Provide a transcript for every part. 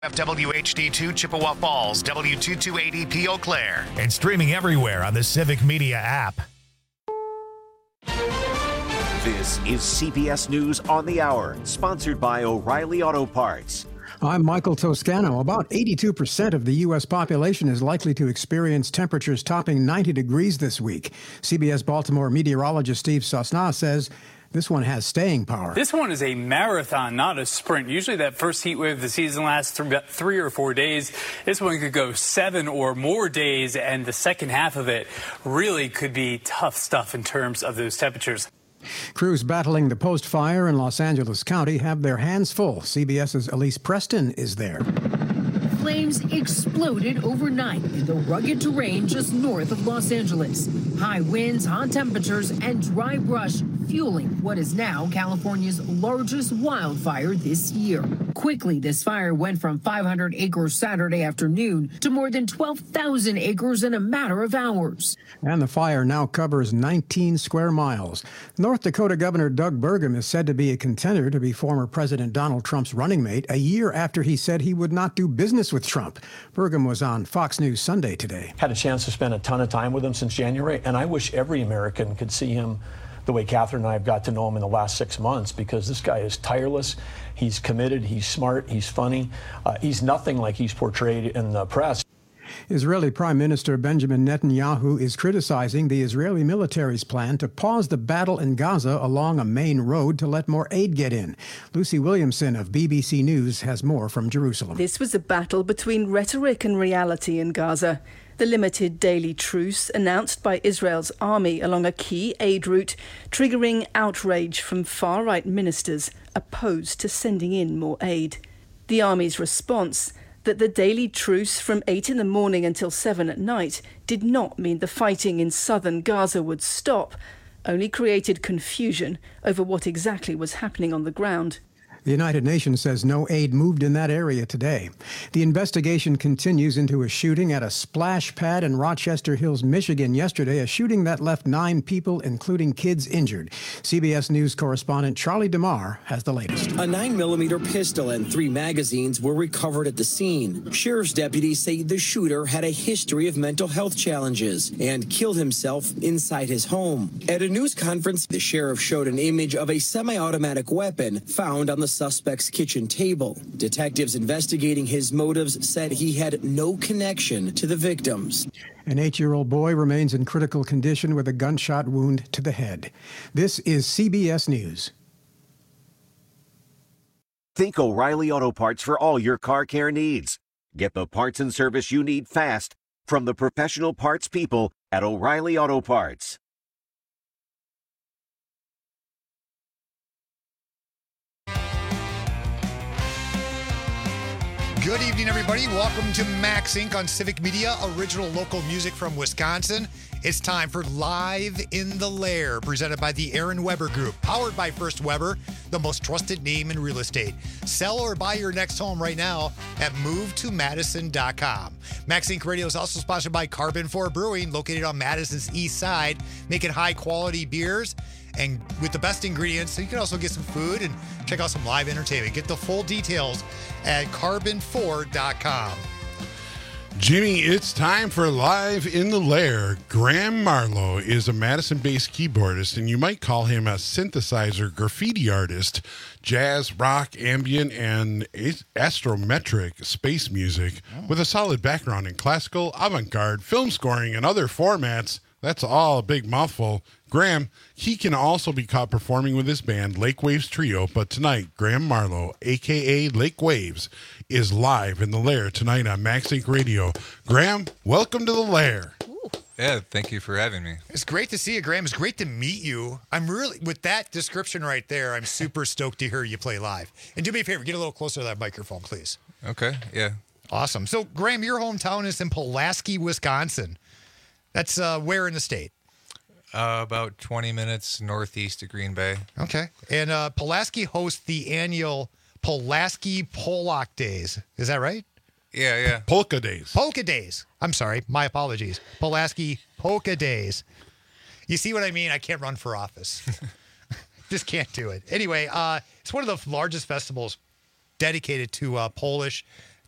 WHD2 Chippewa Falls, W228EP Eau Claire. And streaming everywhere on the Civic Media app. This is CBS News on the Hour, sponsored by O'Reilly Auto Parts. I'm Michael Toscano. About 82% of the U.S. population is likely to experience temperatures topping 90 degrees this week. CBS Baltimore meteorologist Steve Sosna says this one has staying power. This one is a marathon, not a sprint. Usually that first heat wave of the season lasts about 3 or 4 days. This one could go 7 or more days, and the second half of it really could be tough stuff in terms of those temperatures. Crews battling the Post fire in Los Angeles County have their hands full. CBS's Elise Preston is there. Flames exploded overnight in the rugged terrain just north of Los Angeles. High winds, hot temperatures, and dry brush fueling what is now California's largest wildfire this year. Quickly, this fire went from 500 acres Saturday afternoon to more than 12,000 acres in a matter of hours. And the fire now covers 19 square miles. North Dakota Governor Doug Burgum is said to be a contender to be former President Donald Trump's running mate a year after he said he would not do business with Trump. Burgum was on Fox News Sunday today. Had a chance to spend a ton of time with him since January, and I wish every American could see him the way Catherine and I have got to know him in the last 6 months, because this guy is tireless, he's committed, he's smart, he's funny. He's nothing like he's portrayed in the press. Israeli Prime Minister Benjamin Netanyahu is criticizing the Israeli military's plan to pause the battle in Gaza along a main road to let more aid get in. Lucy Williamson of BBC News has more from Jerusalem. This was a battle between rhetoric and reality in Gaza. The limited daily truce announced by Israel's army along a key aid route, triggering outrage from far-right ministers opposed to sending in more aid. The army's response: that the daily truce from 8 in the morning until 7 at night did not mean the fighting in southern Gaza would stop, only created confusion over what exactly was happening on the ground. The United Nations says no aid moved in that area today. The investigation continues into a shooting at a splash pad in Rochester Hills, Michigan yesterday, a shooting that left 9 people, including kids, injured. CBS News correspondent Charlie DeMar has the latest. A 9mm pistol and 3 magazines were recovered at the scene. Sheriff's deputies say the shooter had a history of mental health challenges and killed himself inside his home. At a news conference, the sheriff showed an image of a semi-automatic weapon found on the suspect's kitchen table. Detectives investigating his motives said he had no connection to the victims. An 8-year-old boy remains in critical condition with a gunshot wound to the head. This is CBS News. Think O'Reilly Auto Parts for all your car care needs. Get the parts and service you need fast from the professional parts people at O'Reilly Auto Parts. Good evening, everybody. Welcome to Max Inc. on Civic Media, original local music from Wisconsin. It's time for Live in the Lair, presented by the Aaron Weber Group, powered by First Weber, the most trusted name in real estate. Sell or buy your next home right now at movetomadison.com. Max Inc. Radio is also sponsored by Carbon 4 Brewing, located on Madison's east side, making high-quality beers and with the best ingredients. So you can also get some food and check out some live entertainment. Get the full details at carbon4.com. Jimmy, it's time for Live in the Lair. Graham Marlowe is a Madison-based keyboardist, and you might call him a synthesizer graffiti artist. Jazz, rock, ambient, and astrometric space music with a solid background in classical, avant-garde, film scoring, and other formats. That's all a big mouthful. Graham, he can also be caught performing with his band, Lake Waves Trio, but tonight, Graham Marlowe, a.k.a. Lake Waves, is live in the Lair tonight on Max Inc. Radio. Graham, welcome to the Lair. Yeah, thank you for having me. It's great to see you, Graham. It's great to meet you. I'm really, with that description right there, I'm super stoked to hear you play live. And do me a favor, get a little closer to that microphone, please. Okay, yeah. Awesome. So, Graham, your hometown is in Pulaski, Wisconsin. That's where in the state? About 20 minutes northeast of Green Bay. Okay. And Pulaski hosts the annual Pulaski Pollock Days. Is that right? Yeah. Polka Days. Polka Days. I'm sorry. My apologies. Pulaski Polka Days. You see what I mean? I can't run for office. Just can't do it. Anyway, it's one of the largest festivals dedicated to Polish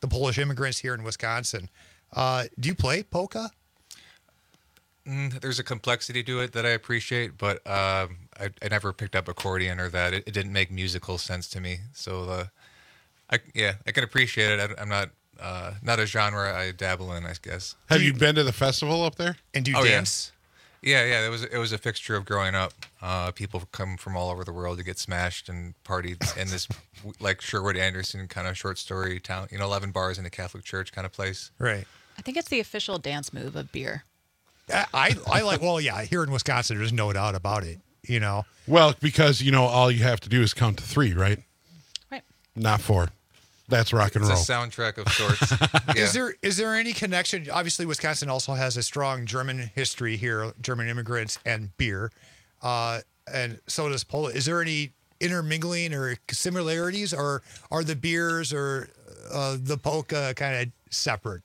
the Polish immigrants here in Wisconsin. Do you play polka? There's a complexity to it that I appreciate, but I never picked up accordion or that. It didn't make musical sense to me. So, I can appreciate it. I'm not a genre I dabble in, I guess. Have you been to the festival up there? And do you dance? Yeah. It was a fixture of growing up. People come from all over the world to get smashed and partied in this like Sherwood Anderson kind of short story town. 11 bars in a Catholic church kind of place. Right. I think it's the official dance move of beer. I like. Well, yeah. Here in Wisconsin, there's no doubt about it. Well, because all you have to do is count to 3, right? Right. Not 4. That's rock and roll. It's a soundtrack of sorts. Yeah. Is there any connection? Obviously, Wisconsin also has a strong German history here, German immigrants and beer, and so does Poland. Is there any intermingling or similarities, or are the beers or the polka kind of separate?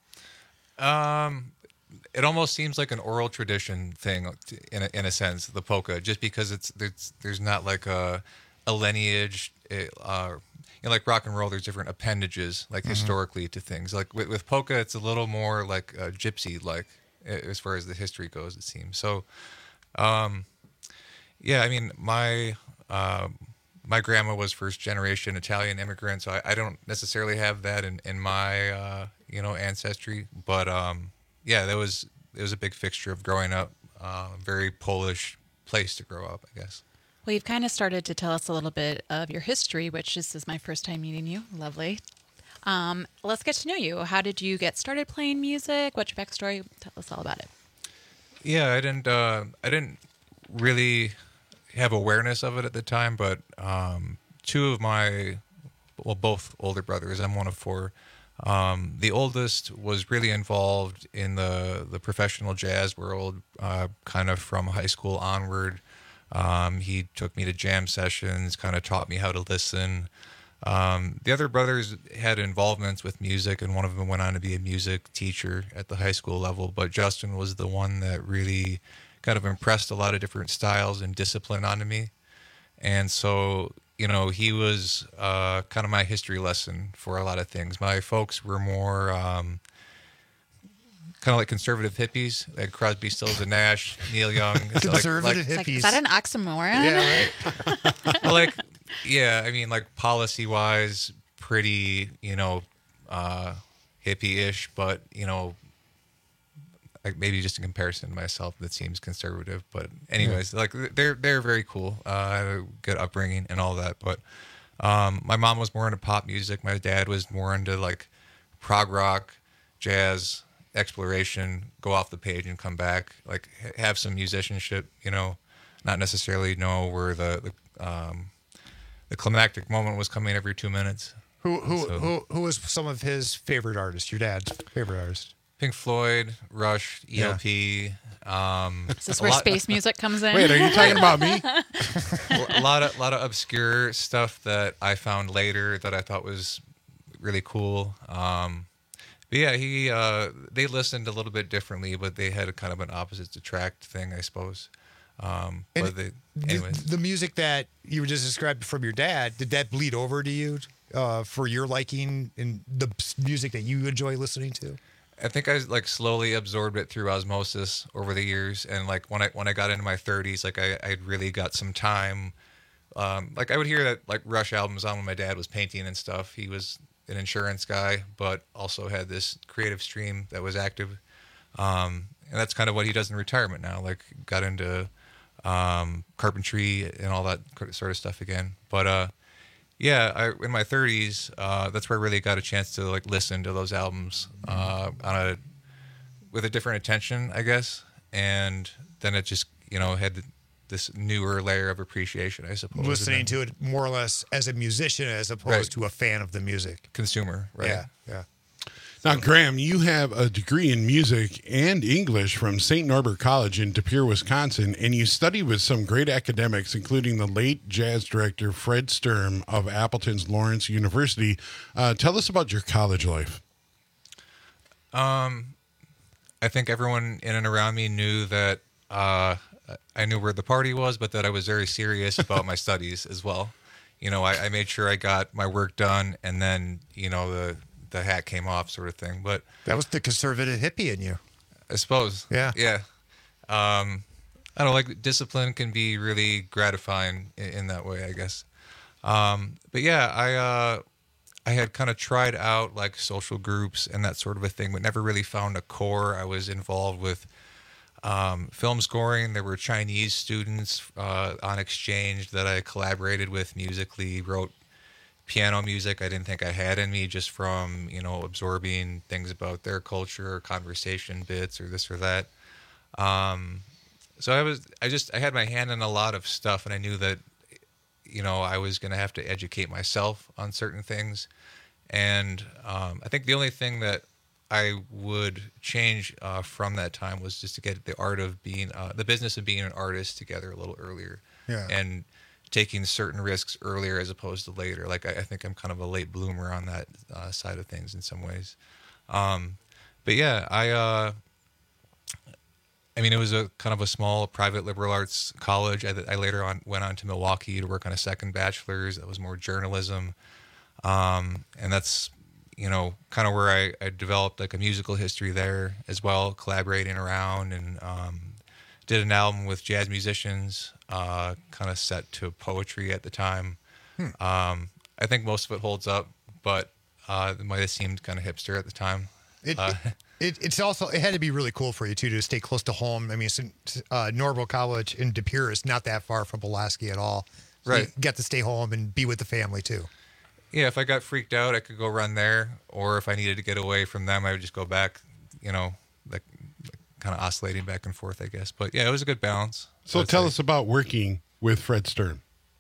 It almost seems like an oral tradition thing in a sense, the polka, just because there's not like a lineage. Like rock and roll, there's different appendages, like historically to things. Like with polka, it's a little more like gypsy-like as far as the history goes, it seems. So, I mean, my grandma was first-generation Italian immigrant, so I don't necessarily have that in my ancestry. But it was a big fixture of growing up. Very Polish place to grow up, I guess. Well, you've kind of started to tell us a little bit of your history, which this is my first time meeting you. Lovely. Let's get to know you. How did you get started playing music? What's your backstory? Tell us all about it. Yeah, I didn't really have awareness of it at the time, but both older brothers. I'm one of 4. The oldest was really involved in the professional jazz world, kind of from high school onward. He took me to jam sessions, kind of taught me how to listen. The other brothers had involvements with music, and one of them went on to be a music teacher at the high school level. But Justin was the one that really kind of impressed a lot of different styles and discipline onto me. And so, he was kind of my history lesson for a lot of things. My folks were more kind of like conservative hippies, like Crosby, Stills and Nash, Neil Young. Conservative hippies. Is that an oxymoron? Yeah, right. I mean, like policy-wise, pretty, hippie-ish, but, like maybe just in comparison to myself, that seems conservative. But anyways, like they're very cool. Good upbringing and all that. But my mom was more into pop music. My dad was more into like prog rock, jazz, exploration, go off the page and come back, like have some musicianship, not necessarily know where the climactic moment was coming every 2 minutes. Who was some of his favorite artists? Your dad's favorite artist? Pink Floyd, Rush, ELP. Is this where space music comes in? Wait, are you talking about me? A lot of obscure stuff that I found later that I thought was really cool. But yeah, they listened a little bit differently, but they had a kind of an opposites attract thing, I suppose. The music that you were just described from your dad, did that bleed over to you for your liking in the music that you enjoy listening to? I think I like slowly absorbed it through osmosis over the years, and like when I got into my 30s, like I really got some time. Like I would hear that like Rush albums on when my dad was painting and stuff. He was an insurance guy, but also had this creative stream that was active. And that's kind of what he does in retirement now. Like got into carpentry and all that sort of stuff again. But in my 30s, that's where I really got a chance to like listen to those albums with a different attention, I guess. And then it just had this newer layer of appreciation, I suppose. Listening to it more or less as a musician as opposed to a fan of the music. Consumer, right? Yeah. Now, Graham, you have a degree in music and English from St. Norbert College in De Pere, Wisconsin, and you studied with some great academics, including the late jazz director Fred Sturm of Appleton's Lawrence University. Tell us about your college life. I think everyone in and around me knew that I knew where the party was, but that I was very serious about my studies as well. I made sure I got my work done, and then the the hat came off, sort of thing. But that was the conservative hippie in you, I suppose. Yeah. I don't know, like discipline can be really gratifying in that way, I guess. But yeah, I had kind of tried out like social groups and that sort of a thing, but never really found a core. I was involved with film scoring. There were Chinese students on exchange that I collaborated with musically, wrote piano music I didn't think I had in me, just from, you know, absorbing things about their culture, or conversation bits, or this or that. So I had my hand in a lot of stuff, and I knew that, you know, I was going to have to educate myself on certain things. And I think the only thing that I would change from that time was just to get the art of being, the business of being an artist together a little earlier. Yeah. And taking certain risks earlier as opposed to later. Like, I think I'm kind of a late bloomer on that side of things in some ways. But yeah, I mean, it was a kind of a small private liberal arts college. I later on went on to Milwaukee to work on a second bachelor's that was more journalism. And that's, you know, kind of where I developed like a musical history there as well, collaborating around, and did an album with jazz musicians, kind of set to poetry at the time. I think most of it holds up, but it might have seemed kind of hipster at the time. It's also, it had to be really cool for you too to stay close to home. I mean, Norval College in De Pere is not that far from Pulaski at all. So Right. You get to stay home and be with the family too. Yeah, if I got freaked out, I could go run there, or if I needed to get away from them, I would just go back, you know, like kind of oscillating back and forth, I guess. But yeah, it was a good balance. So tell us about working with Fred Stern.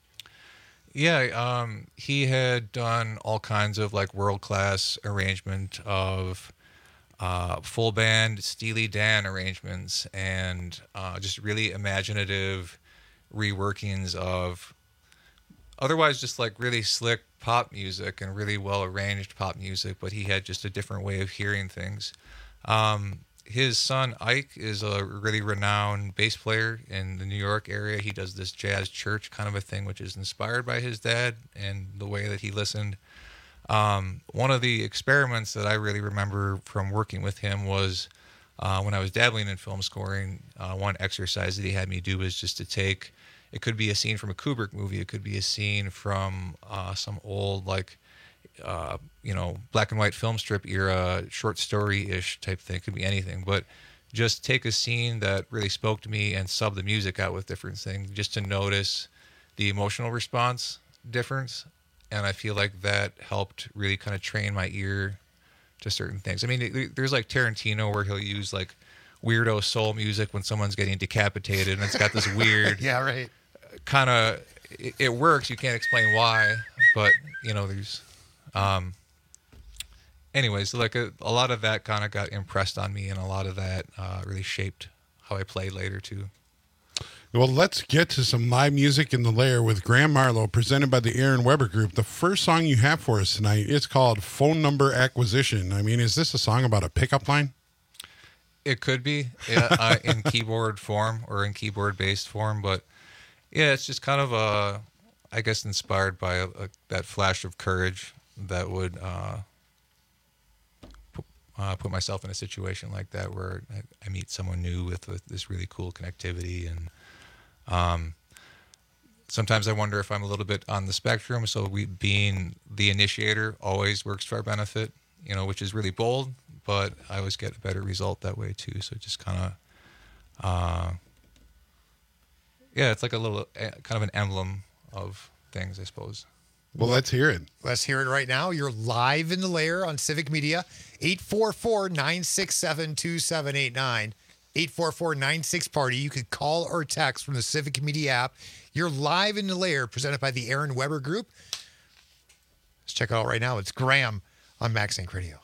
Yeah, he had done all kinds of like world-class arrangement of full band Steely Dan arrangements, and just really imaginative reworkings of otherwise just like really slick pop music and really well arranged pop music, but he had just a different way of hearing things. His son Ike is a really renowned bass player in the New York area. He does this jazz church kind of a thing, which is inspired by his dad and the way that he listened. One of the experiments that I really remember from working with him was when I was dabbling in film scoring. One exercise that he had me do was just to take, it could be a scene from a Kubrick movie, it could be a scene from some old like you know, black and white film strip era short story-ish type thing. It could be anything, but just take a scene that really spoke to me and sub the music out with different things just to notice the emotional response difference. And I feel like that helped really kind of train my ear to certain things. I mean, there's like Tarantino where he'll use like weirdo soul music when someone's getting decapitated, and it's got this weird yeah, right. kind of, it works. You can't explain why, but you know, there's anyways, like a lot of that kind of got impressed on me, and a lot of that really shaped how I played later too. Well, let's get to some live music in the lair with Graham Marlowe, presented by the Aaron Weber Group. The first song you have for us tonight, it's called Phone Number Acquisition. I mean, is this a song about a pickup line? It could be in keyboard form or in keyboard-based form, but yeah, it's just kind of I guess inspired by that flash of courage that would put myself in a situation like that where I meet someone new with this really cool connectivity. And sometimes I wonder if I'm a little bit on the spectrum, so being the initiator always works to our benefit, you know, which is really bold, but I always get a better result that way too. So just kind of yeah, it's like a little kind of an emblem of things, I suppose. Well, let's hear it. Let's hear it right now. You're live in the lair on Civic Media. 844-967-2789. 844-96-PARTY. You could call or text from the Civic Media app. You're live in the lair, presented by the Aaron Weber Group. Let's check it out right now. It's Graham on MaxInc Radio.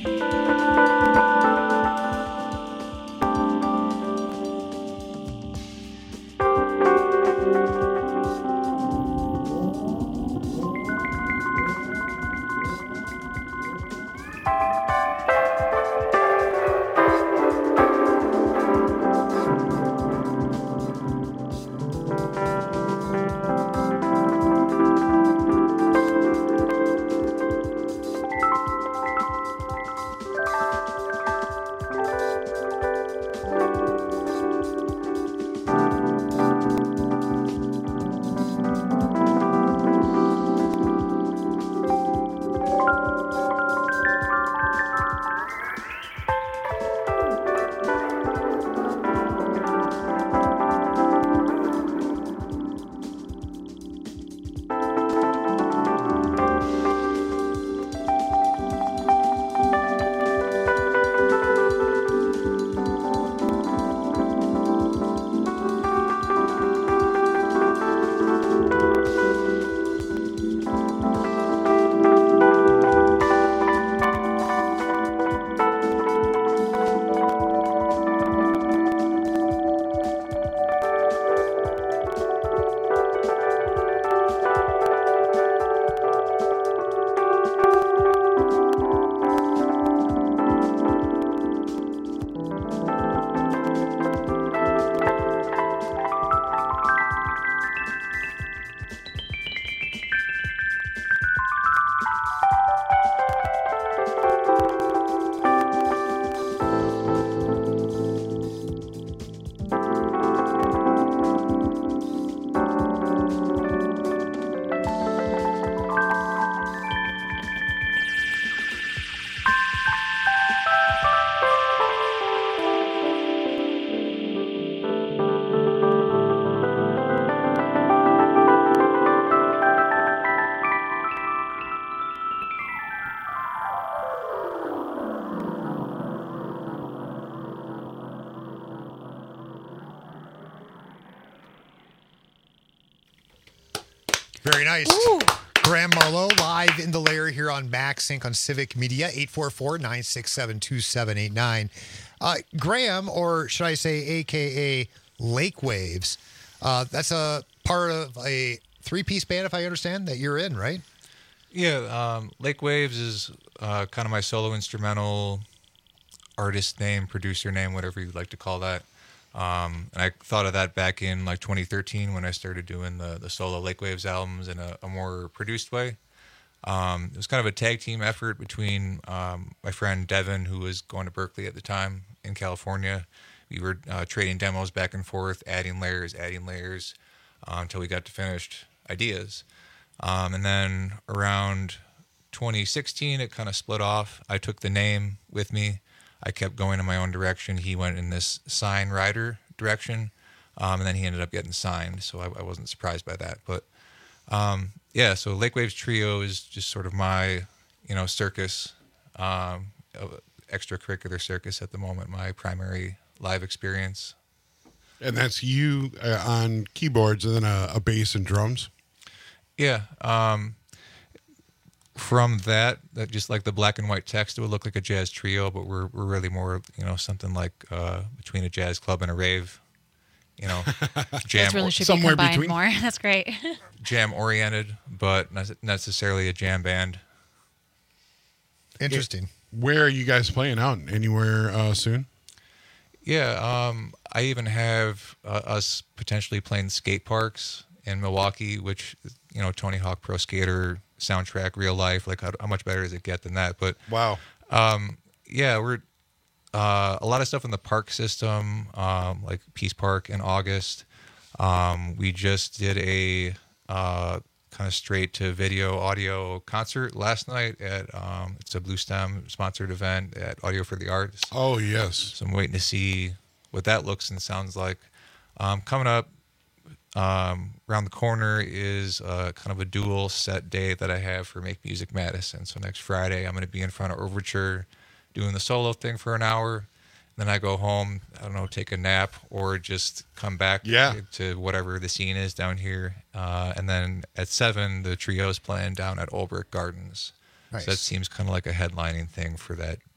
Very nice. Ooh. Graham Marlowe live in the lair here on MaxSync on Civic Media, 844-967-2789. Graham, or should I say AKA Lake Waves, that's a part of a three-piece band, if I understand, that you're in, right? Yeah, Lake Waves is kind of my solo instrumental artist name, producer name, whatever you'd like to call that. And I thought of that back in like 2013 when I started doing the solo Lake Waves albums in a more produced way. It was kind of a tag team effort between my friend Devin, who was going to Berkeley at the time in California. We were trading demos back and forth, adding layers, until we got to finished ideas. And then around 2016, it kind of split off. I took the name with me. I kept going in my own direction. He went in this sign writer direction, and then he ended up getting signed, so I wasn't surprised by that. But yeah, so Lake Waves Trio is just sort of my, circus, extracurricular circus at the moment, my primary live experience. And that's you on keyboards and then a bass and drums? Yeah. From that just like the black and white text, it would look like a jazz trio, but we're really more, something like between a jazz club and a rave, jam. That's really should be combined between. More. That's great. Jam oriented, but not necessarily a jam band. Interesting. Where are you guys playing out? Anywhere soon? Yeah, I even have us potentially playing skate parks in Milwaukee, which, Tony Hawk Pro Skater soundtrack, real life. Like, how much better does it get than that? But wow. Yeah, we're a lot of stuff in the park system, like Peace Park in August. We just did a kind of straight to video audio concert last night at it's a Blue Stem sponsored event at Audio for the Arts. Oh yes. So I'm waiting to see what that looks and sounds like. Coming up around the corner is kind of a dual set day that I have for Make Music Madison. So next Friday I'm going to be in front of Overture doing the solo thing for an hour. Then I go home, I don't know, take a nap or just come back to whatever the scene is down here. And then at 7, the trio's playing down at Olbrich Gardens. Nice. So that seems kind of like a headlining thing for that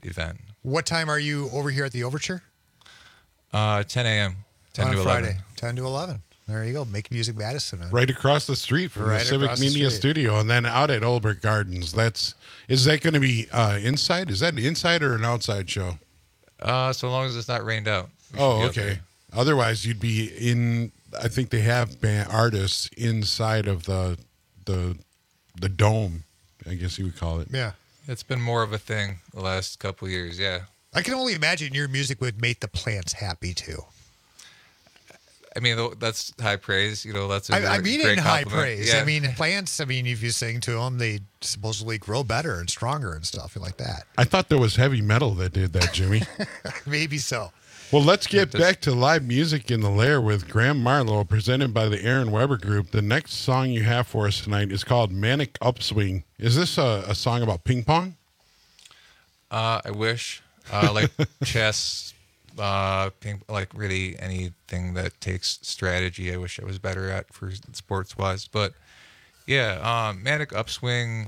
event. What time are you over here at the Overture? 10 a.m. 10 on to a 11. Friday, 10 to 11. There you go. Make Music Madison. Right across the street from the Civic Media Studio, and then out at Olbert Gardens. Is that going to be inside? Is that an inside or an outside show? So long as it's not rained out. Oh, okay. Otherwise, you'd be in. I think they have artists inside of the dome, I guess you would call it. Yeah, it's been more of a thing the last couple of years. Yeah, I can only imagine your music would make the plants happy too. I mean, that's high praise. You know, that's I mean great in high compliment. praise. Yeah. I mean, plants, if you sing to them, they supposedly grow better and stronger and stuff like that. I thought there was heavy metal that did that, Jimmy. Maybe so. Well, let's get back to live music in the Lair with Graham Marlowe, presented by the Aaron Weber Group. The next song you have for us tonight is called Manic Upswing. Is this a song about ping pong? I wish. Like chess, like really anything that takes strategy. I wish I was better at for sports wise, but yeah, Manic Upswing.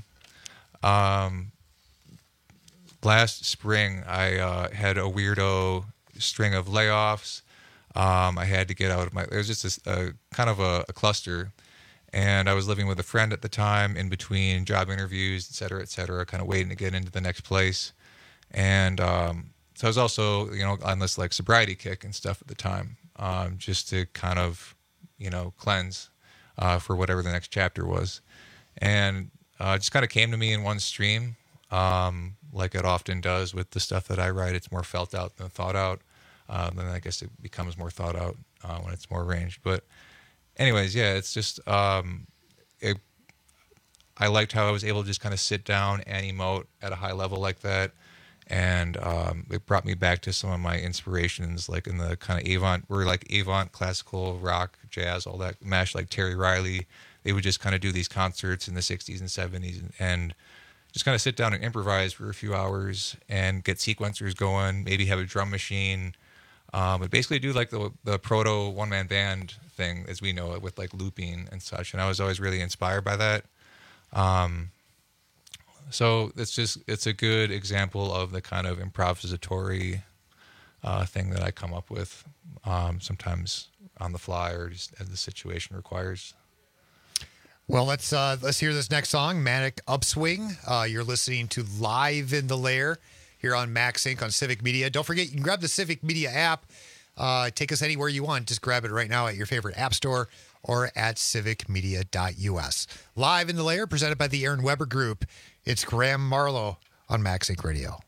Last spring, I had a weirdo string of layoffs. I had to get out of it was just a kind of a cluster, and I was living with a friend at the time in between job interviews, et cetera, kind of waiting to get into the next place. And so I was also, on this like sobriety kick and stuff at the time, just to kind of, cleanse for whatever the next chapter was. And it just kind of came to me in one stream, like it often does with the stuff that I write. It's more felt out than thought out. Then I guess it becomes more thought out when it's more arranged. But anyways, yeah, it's just I liked how I was able to just kind of sit down and emote at a high level like that. And it brought me back to some of my inspirations, like in the kind of avant classical rock, jazz, all that mash, like Terry Riley. They would just kind of do these concerts in the 60s and 70s and just kind of sit down and improvise for a few hours and get sequencers going, maybe have a drum machine, but basically do like the proto one-man band thing as we know it, with like looping and such. And I was always really inspired by that. So it's a good example of the kind of improvisatory thing that I come up with, sometimes on the fly or just as the situation requires. Well, let's hear this next song, Manic Upswing. You're listening to Live in the Lair here on Max Inc. on Civic Media. Don't forget, you can grab the Civic Media app. Take us anywhere you want. Just grab it right now at your favorite app store or at civicmedia.us. Live in the Lair, presented by the Aaron Weber Group. It's Graham Marlowe on Max Inc. Radio.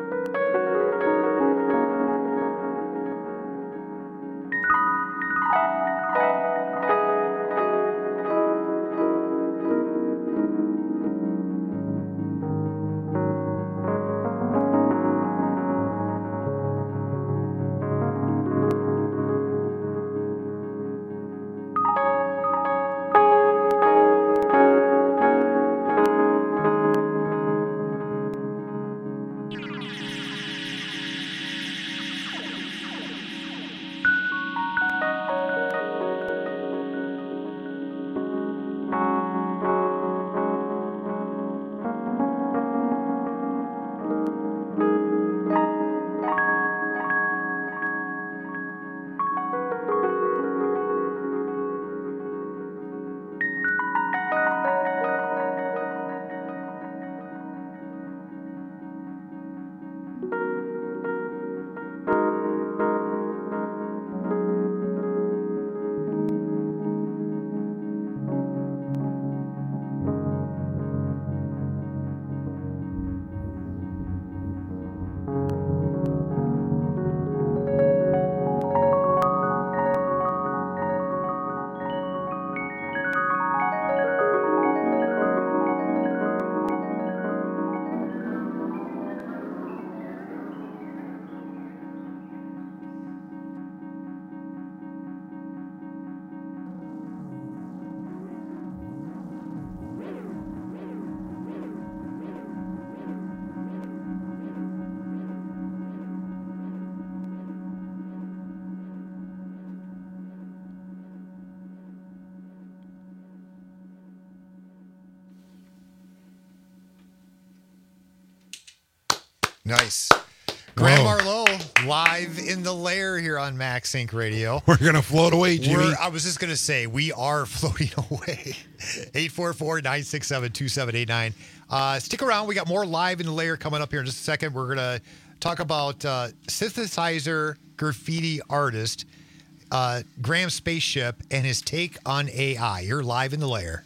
Nice. Graham Marlowe, live in the lair here on Max Inc. Radio. We're going to float away, Jimmy. I was just going to say, we are floating away. 844-967-2789. Stick around. We got more live in the lair coming up here in just a second. We're going to talk about synthesizer graffiti artist Graham Spaceship and his take on AI. You're live in the lair.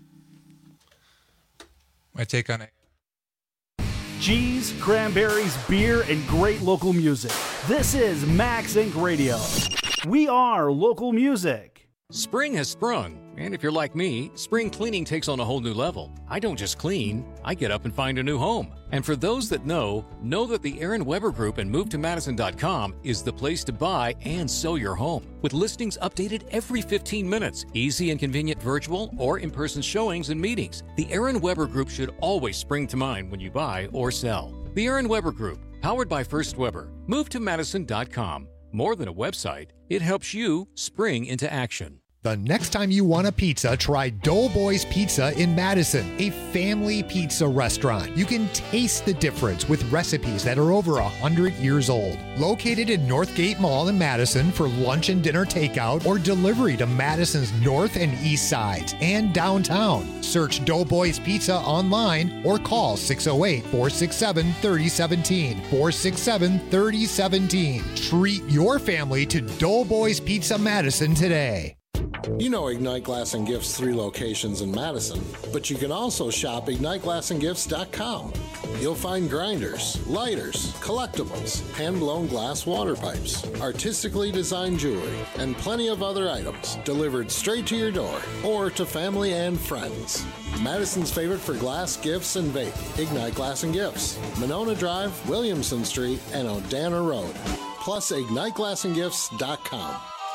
My take on it. Cheese, cranberries, beer, and great local music. This is Max Inc. Radio. We are local music. Spring has sprung, and if you're like me, spring cleaning takes on a whole new level. I don't just clean, I get up and find a new home. And for those that know that the Aaron Weber Group and MoveToMadison.com is the place to buy and sell your home. With listings updated every 15 minutes, easy and convenient virtual or in-person showings and meetings, the Aaron Weber Group should always spring to mind when you buy or sell. The Aaron Weber Group, powered by First Weber. MoveToMadison.com. More than a website, it helps you spring into action. The next time you want a pizza, try Doughboys Pizza in Madison, a family pizza restaurant. You can taste the difference with recipes that are over 100 years old. Located in Northgate Mall in Madison for lunch and dinner takeout or delivery to Madison's north and east sides and downtown. Search Doughboys Pizza online or call 608-467-3017. 467-3017. Treat your family to Doughboys Pizza Madison today. You know Ignite Glass and Gifts' 3 locations in Madison, but you can also shop IgniteGlassandGifts.com. You'll find grinders, lighters, collectibles, hand-blown glass water pipes, artistically designed jewelry, and plenty of other items delivered straight to your door or to family and friends. Madison's favorite for glass, gifts, and vape. Ignite Glass and Gifts, Monona Drive, Williamson Street, and Odana Road. Plus IgniteGlassandGifts.com.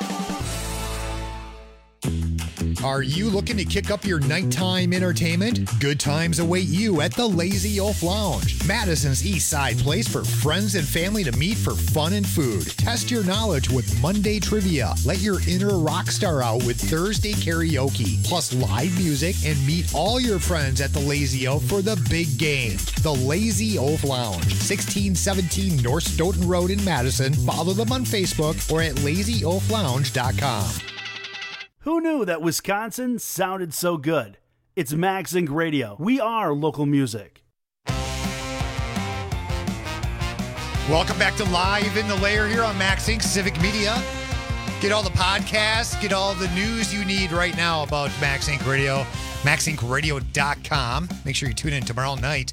Are you looking to kick up your nighttime entertainment? Good times await you at the Lazy Oaf Lounge, Madison's East Side place for friends and family to meet for fun and food. Test your knowledge with Monday trivia. Let your inner rock star out with Thursday karaoke, plus live music, and meet all your friends at the Lazy Oaf for the big game. The Lazy Oaf Lounge, 1617 North Stoughton Road in Madison. Follow them on Facebook or at lazyoaflounge.com. Who knew that Wisconsin sounded so good? It's Max Inc. Radio. We are local music. Welcome back to Live in the Lair here on Max Inc. Civic Media. Get all the podcasts, get all the news you need right now about Max Inc. Radio, maxincradio.com. Make sure you tune in tomorrow night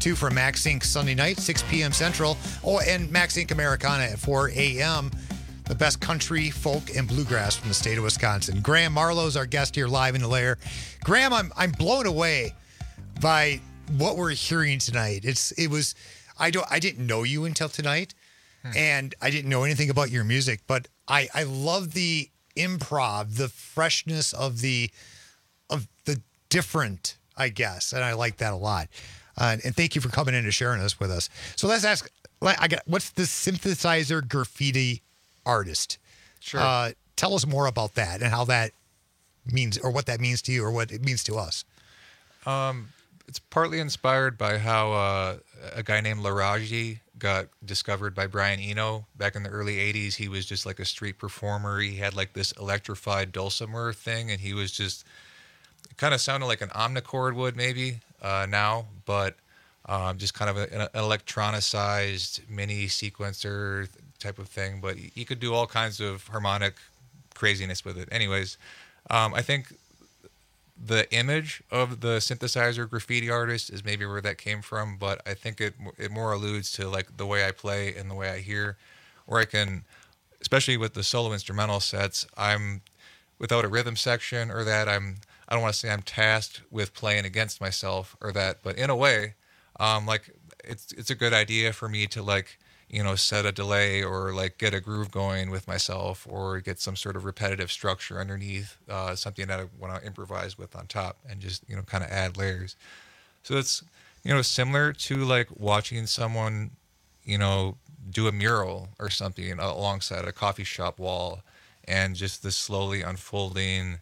2 for Max Inc. Sunday night, 6 p.m. Central. Oh, and Max Inc. Americana at 4 a.m. The best country, folk, and bluegrass from the state of Wisconsin. Graham Marlowe is our guest here live in the lair. Graham, I'm blown away by what we're hearing tonight. I didn't know you until tonight, and I didn't know anything about your music, but I love the improv, the freshness of the different, I guess, and I like that a lot. And thank you for coming in and sharing this with us. So let's ask, what's the synthesizer graffiti artist? Sure. Tell us more about that and how that means, or what that means to you, or what it means to us. It's partly inspired by how a guy named Laraji got discovered by Brian Eno back in the early 80s. He was just like a street performer. He had like this electrified dulcimer thing, and he was just, it kind of sounded like an omnichord would maybe now, but just kind of an electronicized mini sequencer type of thing. But he could do all kinds of harmonic craziness with it. Anyways, I think the image of the synthesizer graffiti artist is maybe where that came from, but I think it more alludes to like the way I play and the way I hear, where I can, especially with the solo instrumental sets, I'm without a rhythm section or that I don't want to say I'm tasked with playing against myself or that, but in a way, like it's a good idea for me to like, you know, set a delay or like get a groove going with myself or get some sort of repetitive structure underneath, something that I want to improvise with on top and just, you know, kind of add layers. So it's, you know, similar to like watching someone, you know, do a mural or something alongside a coffee shop wall and just this slowly unfolding,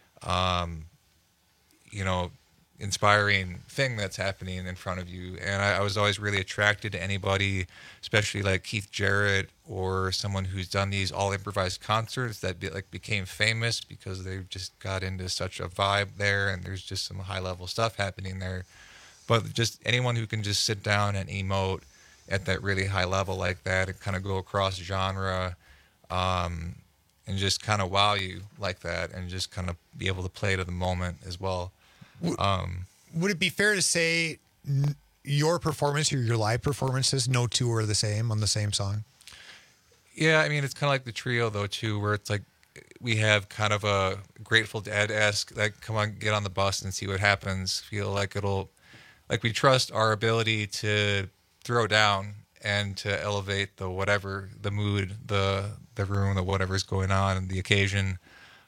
you know, inspiring thing that's happening in front of you. And I was always really attracted to anybody, especially like Keith Jarrett or someone who's done these all improvised concerts that became famous because they just got into such a vibe there and there's just some high level stuff happening there. But just anyone who can just sit down and emote at that really high level like that and kind of go across genre and just kind of wow you like that and just kind of be able to play to the moment as well. Would it be fair to say your performance or your live performances, no two are the same on the same song? Yeah, I mean, it's kind of like the trio, though, too, where it's like we have kind of a Grateful Dead-esque, like, come on, get on the bus and see what happens. Feel like like we trust our ability to throw down and to elevate the whatever, the mood, the room, the whatever's going on, the occasion.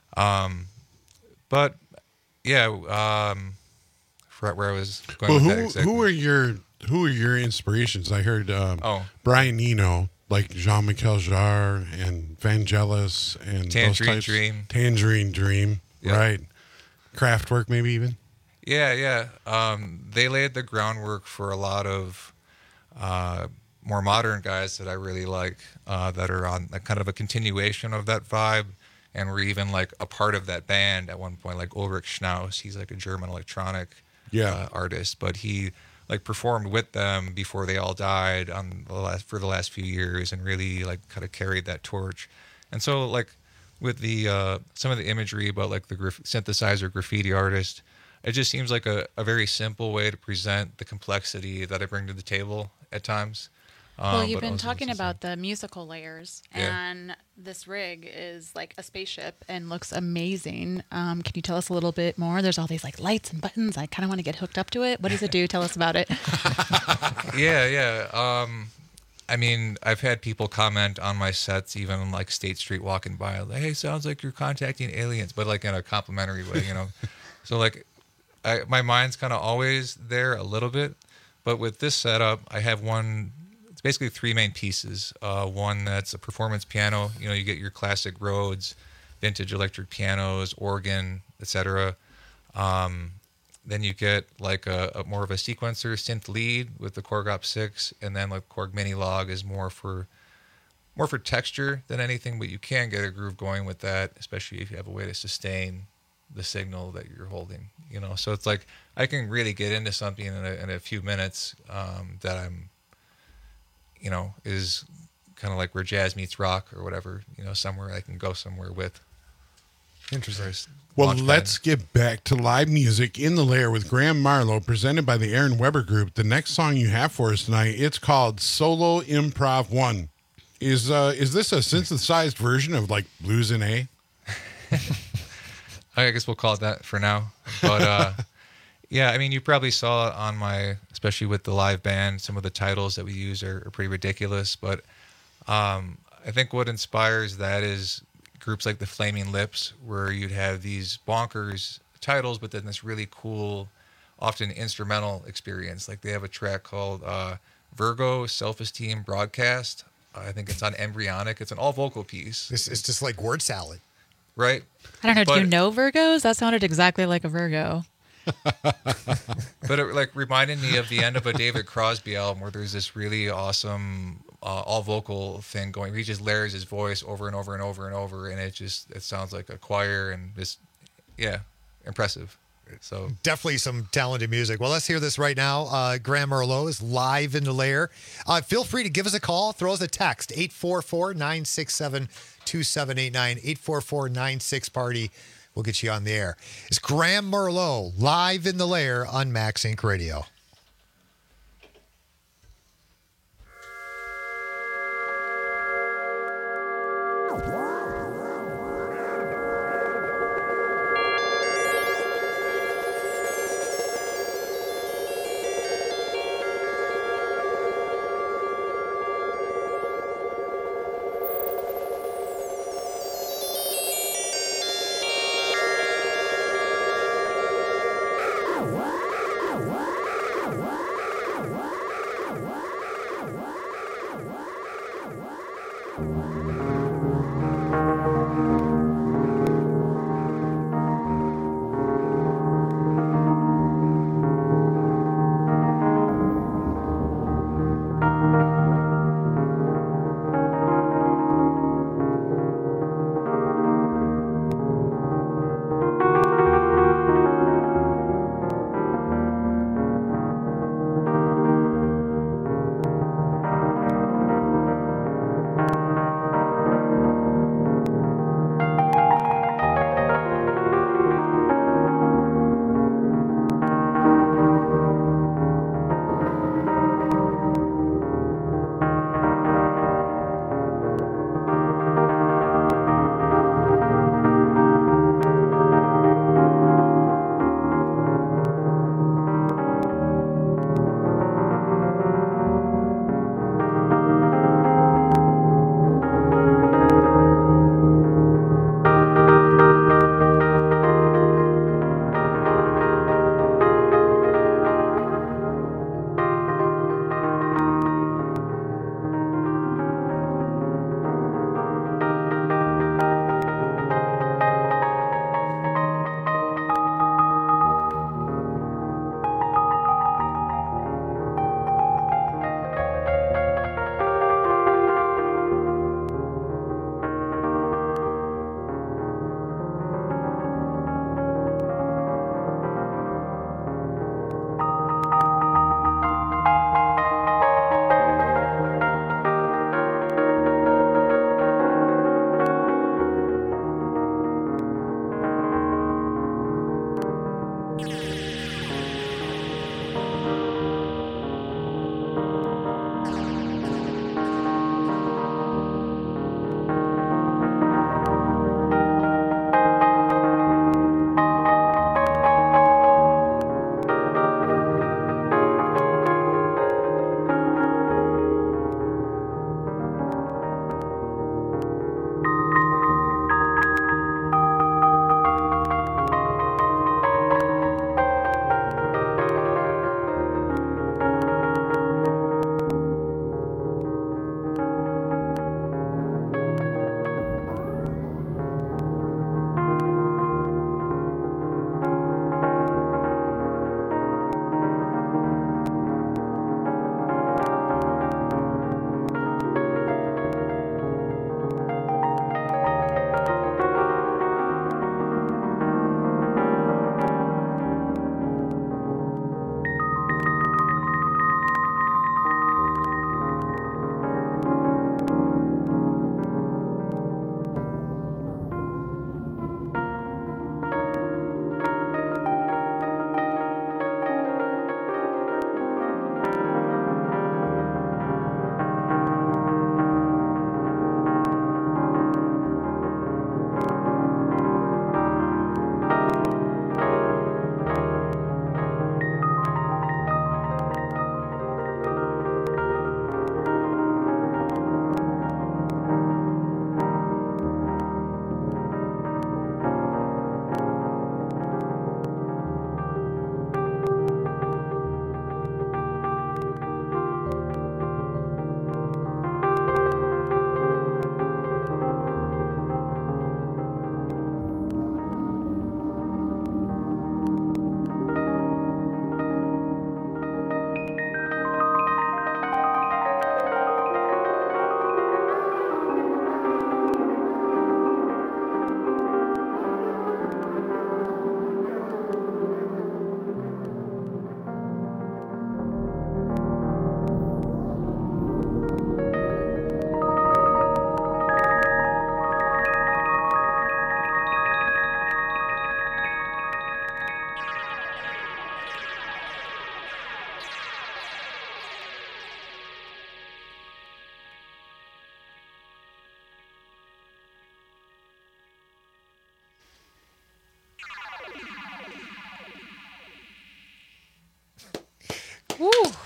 But yeah, where I was going with that exactly. Who are your inspirations? I heard Brian Eno, like Jean-Michel Jarre and Vangelis and Tangerine Dream. Tangerine Dream, yep. Right? Kraftwerk maybe even? Yeah. They laid the groundwork for a lot of more modern guys that I really like that are on kind of a continuation of that vibe. And we're even like a part of that band at one point, like Ulrich Schnaus. He's like a German electronic artist, but he like performed with them before they all died for the last few years, and really like kind of carried that torch. And so like with the some of the imagery about like the synthesizer graffiti artist, it just seems like a very simple way to present the complexity that I bring to the table at times. Well, you've been talking about the musical layers, and this rig is like a spaceship and looks amazing. Can you tell us a little bit more? There's all these like lights and buttons. I kind of want to get hooked up to it. What does it do? Tell us about it. Yeah. I mean, I've had people comment on my sets, even on like State Street walking by, like, hey, sounds like you're contacting aliens, but like in a complimentary way, you know? So like my mind's kind of always there a little bit, but with this setup, I have basically three main pieces. One that's a performance piano. You know, you get your classic Rhodes, vintage electric pianos, organ, etc. Then you get like a more of a sequencer synth lead with the Korg Op 6, and then like Korg Mini Log is more for texture than anything, but you can get a groove going with that, especially if you have a way to sustain the signal that you're holding. You know, so it's like I can really get into something in a few minutes that I'm, you know, is kind of like where jazz meets rock or whatever, you know, somewhere I can go somewhere with. Interesting. Well, let's get back to live music in the Lair with Graham Marlowe, presented by the Aaron Weber Group. The next song you have for us tonight, it's called Solo Improv 1. Is this a synthesized version of like Blues in A? I guess we'll call it that for now. But yeah, I mean, you probably saw it on especially with the live band, some of the titles that we use are pretty ridiculous. But I think what inspires that is groups like the Flaming Lips, where you'd have these bonkers titles, but then this really cool, often instrumental experience. Like they have a track called Virgo Self-Esteem Broadcast. I think it's on Embryonic. It's an all-vocal piece. It's just like word salad. Right? I don't know. Do you know Virgos? That sounded exactly like a Virgo. But it like reminded me of the end of a David Crosby album where there's this really awesome all vocal thing going. He just layers his voice over and over and over and over, and it sounds like a choir and just impressive. So definitely some talented music. Well, let's hear this right now. Graham Marlowe is live in the Lair. Feel free to give us a call. Throw us a text, 844-967-2789, 844-96-PARTY. We'll get you on the air. It's Graham Marlowe live in the Lair on Max Inc. Radio.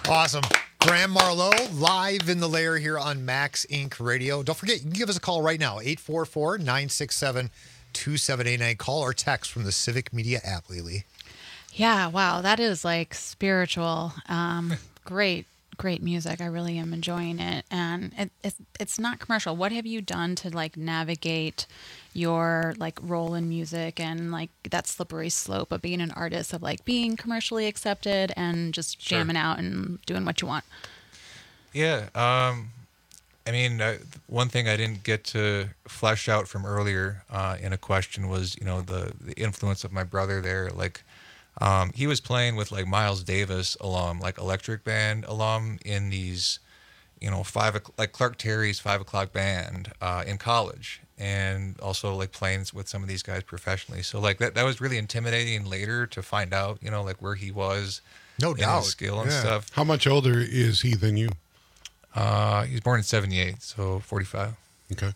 Awesome. Graham Marlowe, live in the lair here on Max Inc. Radio. Don't forget, you can give us a call right now, 844-967-2789. Call or text from the Civic Media app, Lily. Yeah, wow, that is like spiritual. Great music. I really am enjoying it, and it's not commercial. What have you done to like navigate your like role in music and like that slippery slope of being an artist, of like being commercially accepted and just jamming out and doing what you want? Yeah, I mean, one thing I didn't get to flesh out from earlier in a question was, the influence of my brother there. Like, he was playing with like Miles Davis alum, like Electric Band alum in these, like Clark Terry's 5 O'Clock Band in college, and also like playing with some of these guys professionally. So like that was really intimidating later to find out, like where he was. No doubt. His skill and stuff. How much older is he than you? He was born in 1978, so 45. Okay.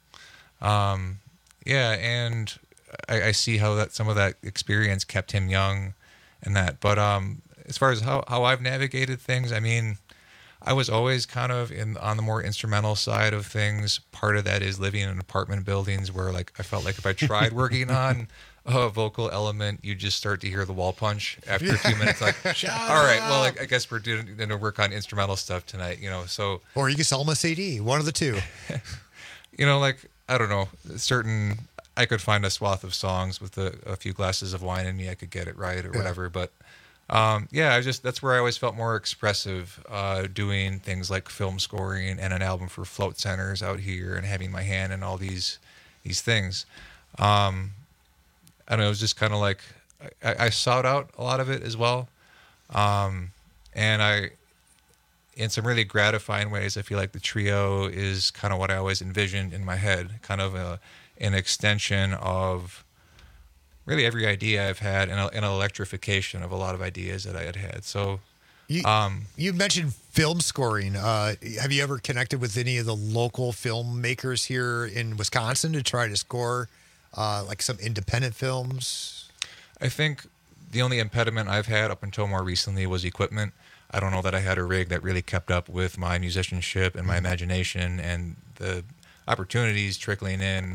Yeah, and I see how that some of that experience kept him young and that. But as far as how I've navigated things, I mean, I was always kind of on the more instrumental side of things. Part of that is living in apartment buildings where like I felt like if I tried working on a vocal element, you just start to hear the wall punch after a few minutes. Like, all right, well, I guess we're going to work on instrumental stuff tonight, So, or you can sell them a CD, one of the two. Like I don't know, I could find a swath of songs with a few glasses of wine in me. I could get it right or whatever. But that's where I always felt more expressive, doing things like film scoring and an album for Float Centers out here and having my hand in all these things. I don't know, it was just kind of like I sought out a lot of it as well. And in some really gratifying ways, I feel like the trio is kind of what I always envisioned in my head, kind of an extension of really every idea I've had and an electrification of a lot of ideas that I had. So you mentioned film scoring. Have you ever connected with any of the local filmmakers here in Wisconsin to try to score like some independent films? I think the only impediment I've had up until more recently was equipment. I don't know that I had a rig that really kept up with my musicianship and my imagination and the opportunities trickling in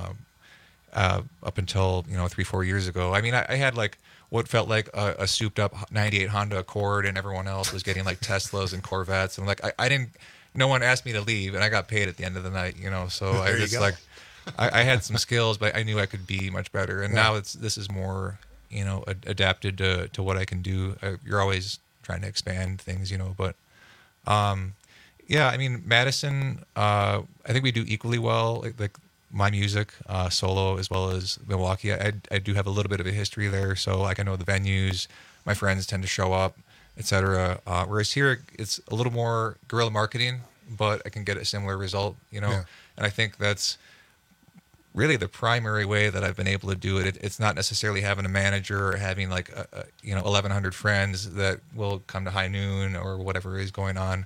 up until 3-4 years ago. I mean, I had like what felt like a souped up 98 Honda Accord, and everyone else was getting like Teslas and Corvettes, and like I didn't. No one asked me to leave, and I got paid at the end of the night. So I just like I had some skills, but I knew I could be much better. And now this is more adapted to what I can do. You're always trying to expand things, but yeah, I mean, Madison, I think we do equally well, like my music, solo, as well as Milwaukee. I do have a little bit of a history there, so like I know the venues, my friends tend to show up, etc. Whereas here, it's a little more guerrilla marketing, but I can get a similar result, And I think that's really the primary way that I've been able to do it. It's not necessarily having a manager or having like 1,100 friends that will come to high noon or whatever is going on.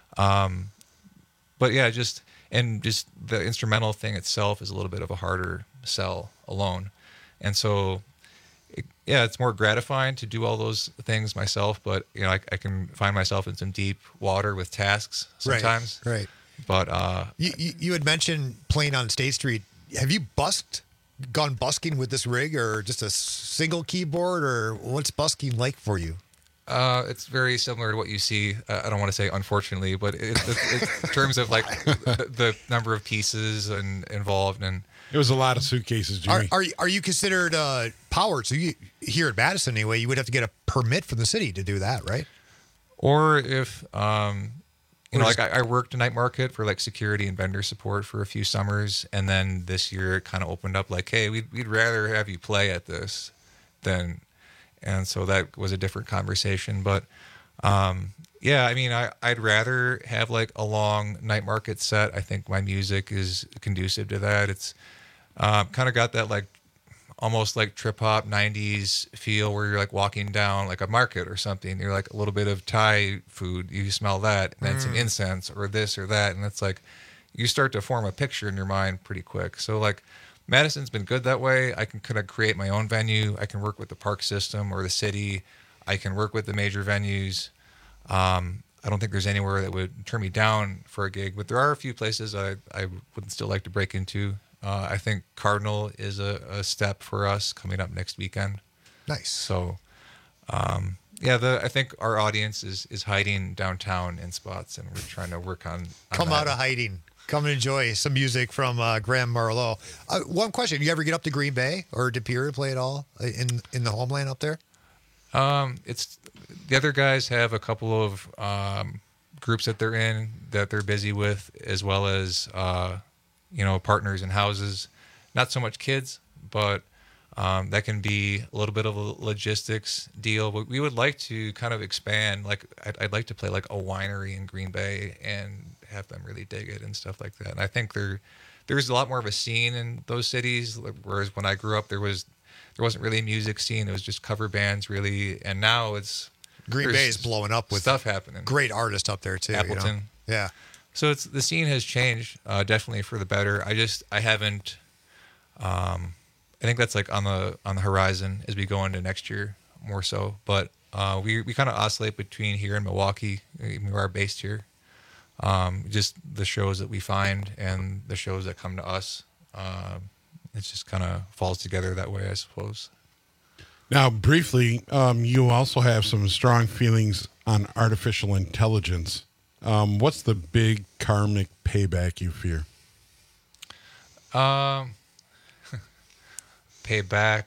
But yeah, just the instrumental thing itself is a little bit of a harder sell alone. And so, it's more gratifying to do all those things myself, but I can find myself in some deep water with tasks sometimes. Right. But you had mentioned playing on State Street. Have you gone busking with this rig, or just a single keyboard, or what's busking like for you? It's very similar to what you see. I don't want to say unfortunately, but it's in terms of like the number of pieces and involved, and it was a lot of suitcases, Jimmy. Are you considered powered? So you here at Madison anyway, you would have to get a permit from the city to do that, right? Or if like I worked a night market for like security and vendor support for a few summers, and then this year it kind of opened up like, hey, we'd rather have you play at this than. And so that was a different conversation. But yeah, I mean, I'd rather have like a long night market set. I think my music is conducive to that. It's kind of got that like almost like trip hop 90s feel where you're like walking down like a market or something. You're like a little bit of Thai food. You smell that, and then some incense or this or that. And it's like you start to form a picture in your mind pretty quick. So like Madison's been good that way. I can kind of create my own venue. I can work with the park system or the city. I can work with the major venues. I don't think there's anywhere that would turn me down for a gig, but there are a few places I would still like to break into. I think Cardinal is a step for us coming up next weekend. Nice. So, I think our audience is hiding downtown in spots, and we're trying to work on Come that. out of hiding. Come and enjoy some music from Graham Marlowe. One question: do you ever get up to Green Bay or De Pere to play at all in the homeland up there? It's the other guys have a couple of groups that they're in that they're busy with, as well as partners in houses. Not so much kids, but that can be a little bit of a logistics deal. But we would like to kind of expand. Like I'd like to play like a winery in Green Bay and have them really dig it and stuff like that. And I think there's a lot more of a scene in those cities. Whereas when I grew up, there wasn't really a music scene. It was just cover bands, really. And now Green Bay is blowing up with stuff happening. Great artists up there too. Appleton. Yeah. So the scene has changed, definitely for the better. I haven't. I think that's like on the horizon as we go into next year more so. But we kind of oscillate between here and Milwaukee. We are based here. Just the shows that we find and the shows that come to us. It just kind of falls together that way, I suppose. Now, briefly, you also have some strong feelings on artificial intelligence. What's the big karmic payback you fear? Payback.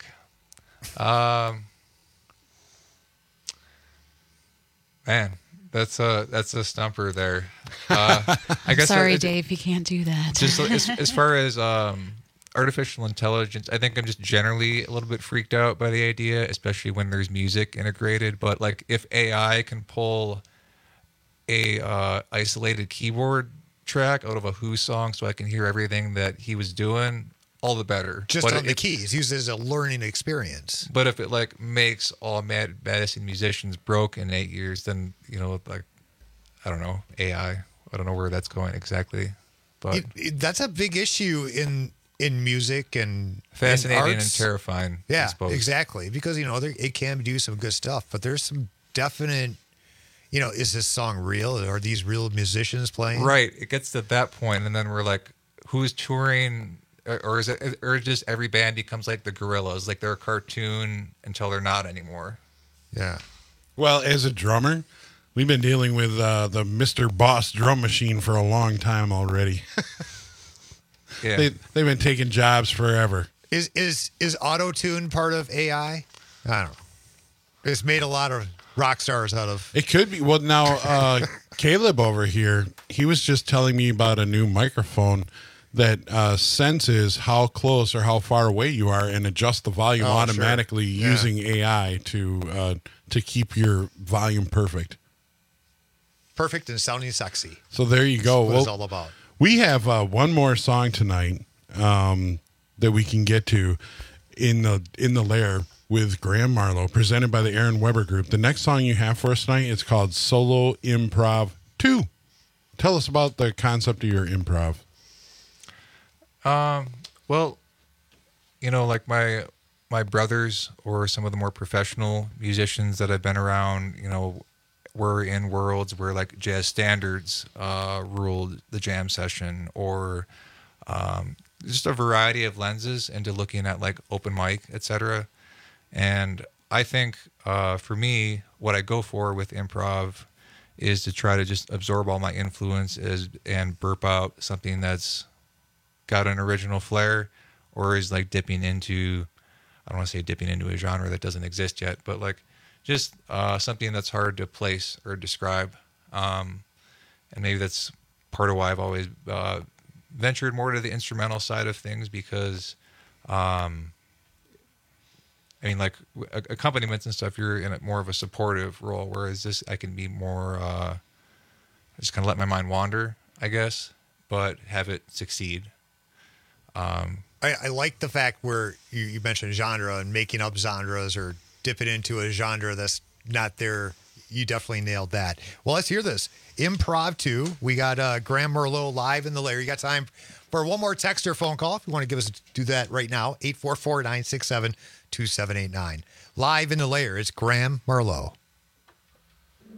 Man, that's a stumper there. I guess. Sorry, Dave, you can't do that. Just as far as artificial intelligence, I think I'm just generally a little bit freaked out by the idea, especially when there's music integrated. But like, if AI can pull a isolated keyboard track out of a Who song, so I can hear everything that he was doing, all the better. Just on the keys, used as a learning experience. But if it like makes all Madison musicians broke in 8 years, then like, I don't know, AI. I don't know where that's going exactly, but that's a big issue in music and fascinating and and terrifying. Yeah, I suppose. Exactly, because it can do some good stuff, but there's some definite. Is this song real? Are these real musicians playing? Right. It gets to that point, and then we're like, who's touring? Or is it, or just every band becomes like the Gorillaz, like they're a cartoon until they're not anymore. Yeah. Well, as a drummer, we've been dealing with the Mr. Boss drum machine for a long time already. Yeah. They've been taking jobs forever. Is auto-tune part of AI? I don't know. It's made a lot of rock stars out of. It could be. Well, now Caleb over here, he was just telling me about a new microphone that senses how close or how far away you are and adjusts the volume automatically using AI to keep your volume perfect. Perfect and sounding sexy. So there you go. That's what it's all about. We have one more song tonight that we can get to in the Lair with Graham Marlowe, presented by the Aaron Weber Group. The next song you have for us tonight is called Solo Improv 2. Tell us about the concept of your improv. Well, like my brothers or some of the more professional musicians that I've been around, were in worlds where like jazz standards ruled the jam session, or just a variety of lenses into looking at like open mic, etc. And I think for me, what I go for with improv is to try to just absorb all my influences and burp out something that's got an original flair, or is like dipping into, I don't want to say dipping into a genre that doesn't exist yet, but like just something that's hard to place or describe. And maybe that's part of why I've always ventured more to the instrumental side of things, because like accompaniments and stuff, you're in more of a supportive role, whereas this, I can be more just kind of let my mind wander, I guess, but have it succeed. I like the fact where you mentioned genre and making up genres or dipping into a genre that's not there. You definitely nailed that. Well, let's hear this. Improv 2. We got Graham Marlowe live in the Lair. You got time for one more text or phone call if you want to do that right now. 844-967-2789. Live in the Lair. It's Graham Marlowe.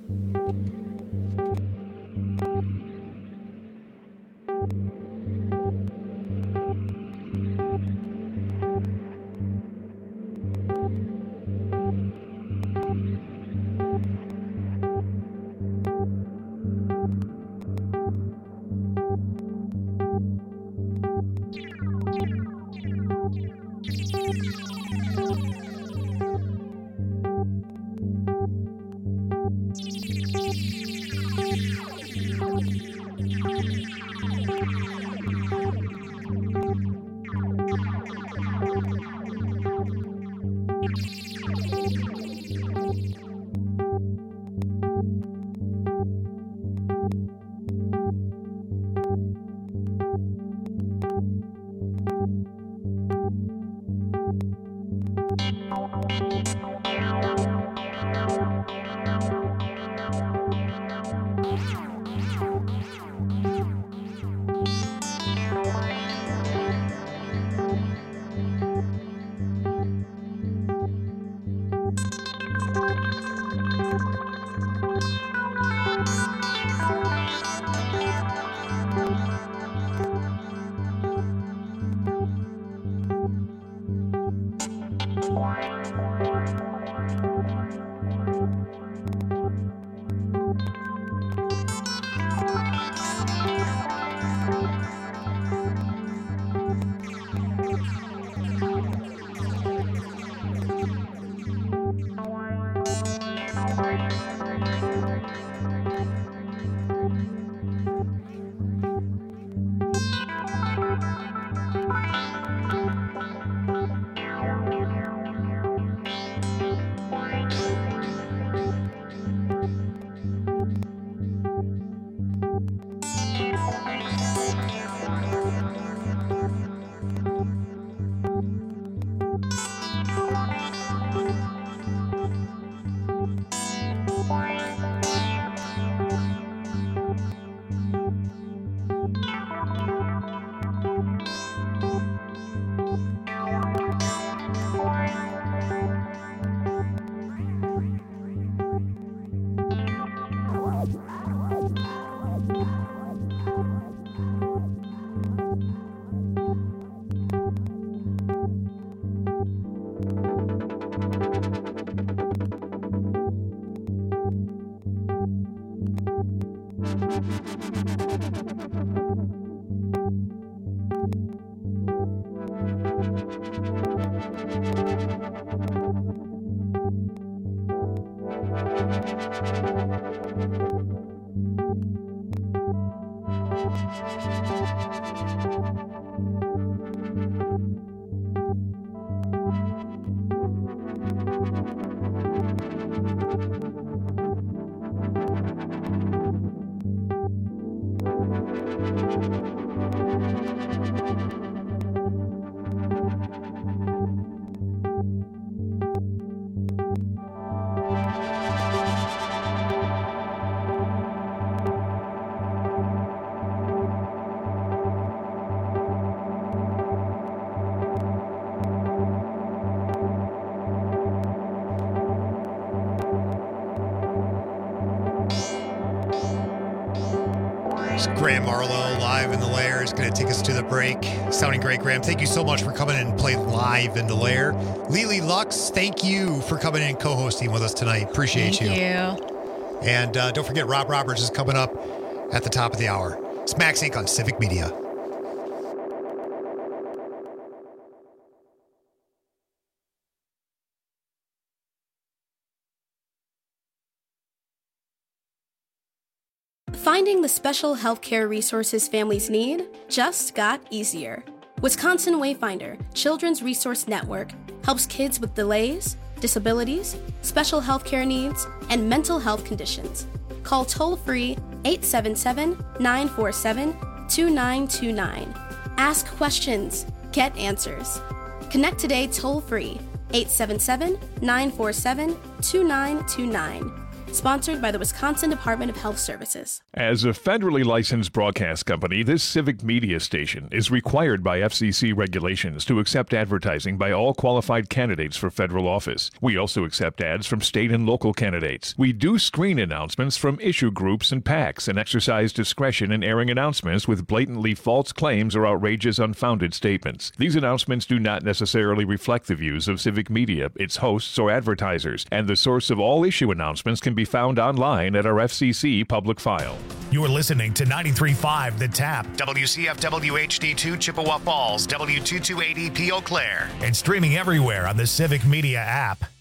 Graham Marlowe live in the Lair is going to take us to the break. Sounding great, Graham. Thank you so much for coming in and playing live in the Lair. Lily Lux, thank you for coming in and co-hosting with us tonight. Appreciate you. Thank you. And don't forget, Rob Roberts is coming up at the top of the hour. It's Max Inc. on Civic Media. Finding the special healthcare resources families need just got easier. Wisconsin Wayfinder Children's Resource Network helps kids with delays, disabilities, special healthcare needs, and mental health conditions. Call toll-free 877-947-2929. Ask questions. Get answers. Connect today toll-free 877-947-2929. Sponsored by the Wisconsin Department of Health Services. As a federally licensed broadcast company, this civic media station is required by FCC regulations to accept advertising by all qualified candidates for federal office. We also accept ads from state and local candidates. We do screen announcements from issue groups and PACs and exercise discretion in airing announcements with blatantly false claims or outrageous unfounded statements. These announcements do not necessarily reflect the views of Civic Media, its hosts, or advertisers, and the source of all issue announcements can be found online at our FCC public file. You're listening to 93.5 The Tap, WCFW HD2 Chippewa Falls, W228EP Eau Claire, and streaming everywhere on the Civic Media app.